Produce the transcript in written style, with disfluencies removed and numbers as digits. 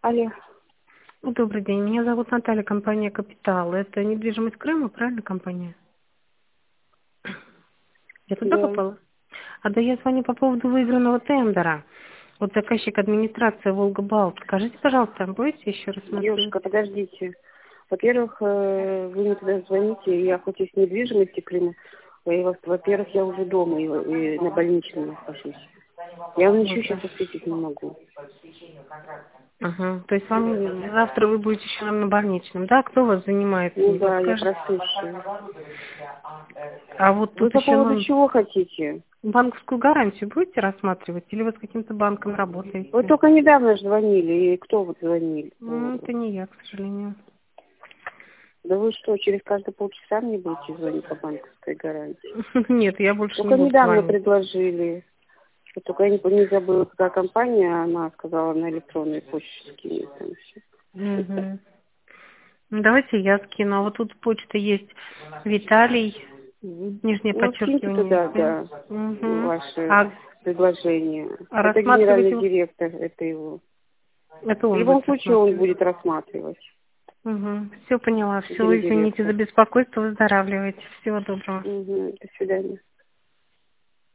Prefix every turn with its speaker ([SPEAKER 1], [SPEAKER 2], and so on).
[SPEAKER 1] Алло.
[SPEAKER 2] Добрый день, меня зовут Наталья, компания «Капитал». Это недвижимость Крыма, правильно компания? Я туда
[SPEAKER 1] Да.
[SPEAKER 2] попала? Да, я звоню по поводу выигранного тендера. Вот заказчик администрация «Волга-Балт». Скажите, пожалуйста, будете еще рассматривать?
[SPEAKER 1] Девушка, подождите. Во-первых, вы мне туда звоните, я хоть и с недвижимости Крыма, во-первых, я уже дома и на больничном нахожусь. Я вам ничего сейчас ответить не могу.
[SPEAKER 2] Ага. То есть вам завтра вы будете еще на больничном, да? Кто вас занимается,
[SPEAKER 1] Ну
[SPEAKER 2] не
[SPEAKER 1] да, я
[SPEAKER 2] подскажете?
[SPEAKER 1] просыщаю.
[SPEAKER 2] А вот
[SPEAKER 1] Вы
[SPEAKER 2] тут
[SPEAKER 1] по
[SPEAKER 2] еще
[SPEAKER 1] поводу чего хотите?
[SPEAKER 2] банковскую гарантию будете рассматривать? Или вы с каким-то банком
[SPEAKER 1] Вы
[SPEAKER 2] работаете?
[SPEAKER 1] только недавно же звонили, и кто вот звонил?
[SPEAKER 2] Это не я, к сожалению.
[SPEAKER 1] Да вы что, через каждые полчаса мне будете звонить по банковской гарантии?
[SPEAKER 2] Нет, я больше не
[SPEAKER 1] Только
[SPEAKER 2] буду
[SPEAKER 1] недавно
[SPEAKER 2] звонить.
[SPEAKER 1] предложили. Только я не забыла, какая компания, она сказала на электронной почте скинет там все.
[SPEAKER 2] Мгм. Ну, давайте я скину. А вот тут почта есть Виталий, нижнее
[SPEAKER 1] Ну, скиньте
[SPEAKER 2] подчеркивание.
[SPEAKER 1] туда, да,
[SPEAKER 2] Угу.
[SPEAKER 1] ваше
[SPEAKER 2] А
[SPEAKER 1] предложение. Это генеральный
[SPEAKER 2] рассматриваете?
[SPEAKER 1] директор, это его.
[SPEAKER 2] Это
[SPEAKER 1] В
[SPEAKER 2] он
[SPEAKER 1] любом
[SPEAKER 2] будет
[SPEAKER 1] случае он
[SPEAKER 2] рассматривать.
[SPEAKER 1] будет рассматривать.
[SPEAKER 2] Угу. Все поняла. Все, извините за
[SPEAKER 1] Гендиректор.
[SPEAKER 2] беспокойство. Выздоравливайте. Всего доброго.
[SPEAKER 1] Угу. До свидания.